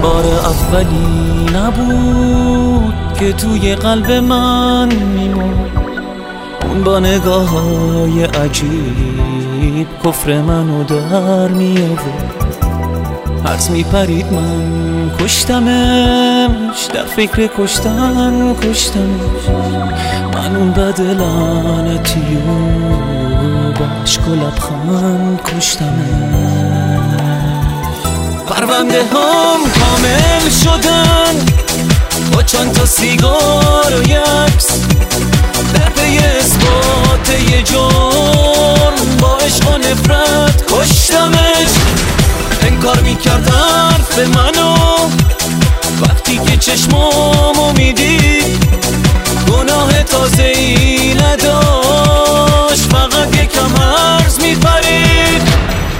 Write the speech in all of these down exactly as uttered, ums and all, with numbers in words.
بار اولی نبود که توی قلب من میمون، اون با نگاه های عجیب کفر منو در میآورد. هرز میپرید من کشتمش، در فکر کشتن کشتمش. من اون بد لعنتیو با عشق و لبخند کشتمش. پرونده هم کامل شدن با چند تا سیگار و یکس، در پی اثبات یه جرم با عشق و نفرت کشتمش. انکار میکرد حرف منو وقتی که چشمامو میدید، گناه تازه ای نداشت، فقط یکم هرز میپرید.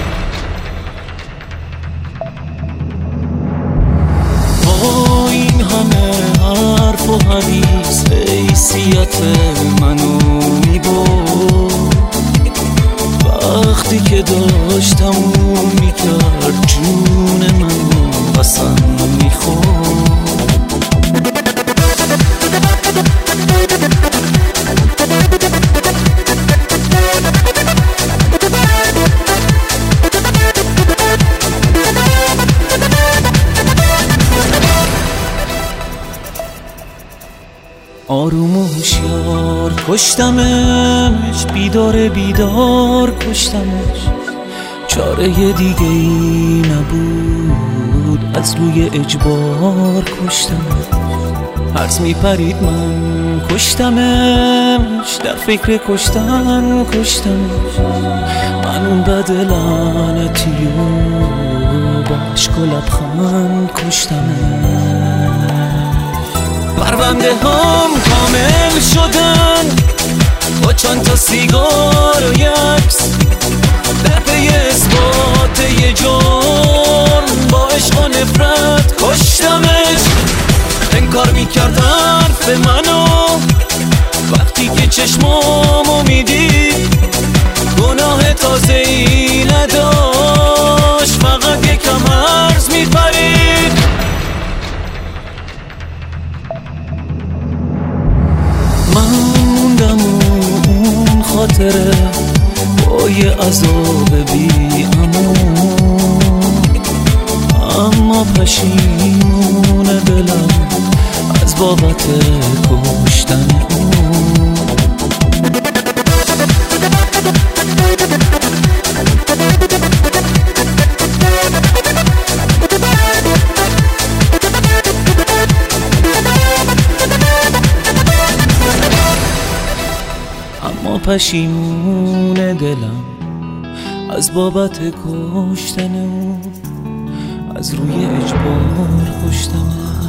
با این همه حرف و حدیث حیثیت منو میبرد، وقتی که داشتم اون میکرد جون منو قسم میخورد. آروم و هوشیار کشتمش، بیدار بیدار کشتمش. چاره دیگه ای نبود، از روی اجبار کشتمش. هرز میپرید من کشتمش، در فکر کشتن کشتمش. من اون بد لعنتیو با عشق و لبخند کشتمش. پرونده هم کامل شدن با چند تا سیگار و یکس، در پی اثبات یه جرم با عشق و نفرت کشتمش. انکار میکرد حرف منو وقتی که چشمامو میدید، گناه تازه ای نداشت، فقط یکم هرز میپرید. من موندم و اون خاطره با یه عذاب بی امان، اما پشیمون دلم از بابت کشتن اون. اما پشیمون دلم از بابت کشتن اون، از روی اجبار کشتم.